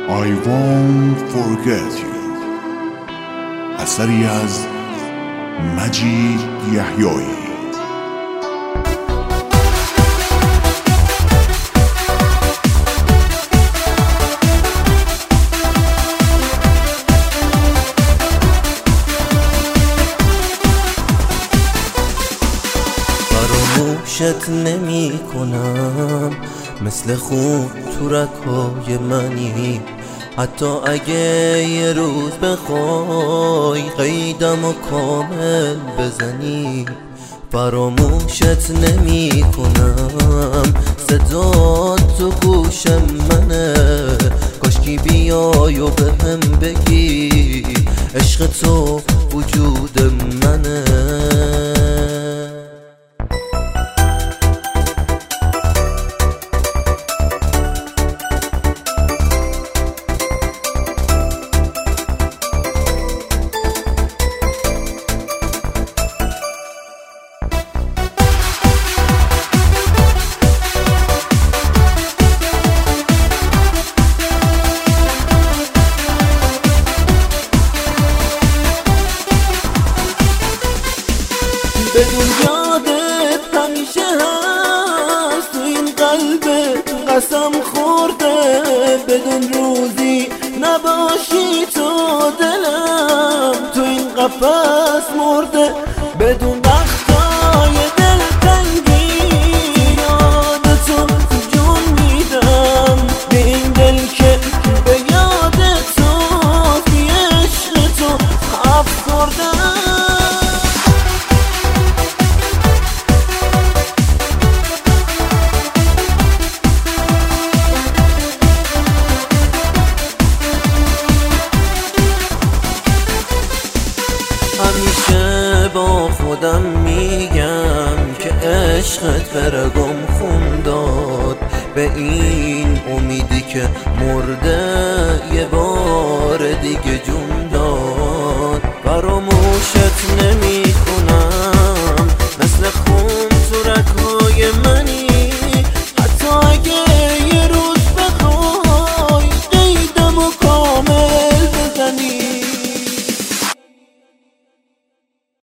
I won't forget you اثری از مجید یحیایی. فراموشت نمی کنم، مثل خون تو رگ‌های منی. حتی اگه یه روز بخوای قیدم و کامل بزنی، فراموشت نمی کنم. صدا تو گوشم منه، کاشکی بیای و بهم بگی عشق تو وجود منه. بدون یادت همیشه هست تو این قلبت، قسم خورده بدون روزی نباشی تو دلم تو این قفس مرده. بدون وقتای دلتنگی یاد تو جون میدم، به این دل که به یاد تو بی عشق تو افسردم. همیشه با خودم میگم که عشقت بره گم خون داد، به این امیدی که مرده یه بار دیگه جون داد. فراموشت نمی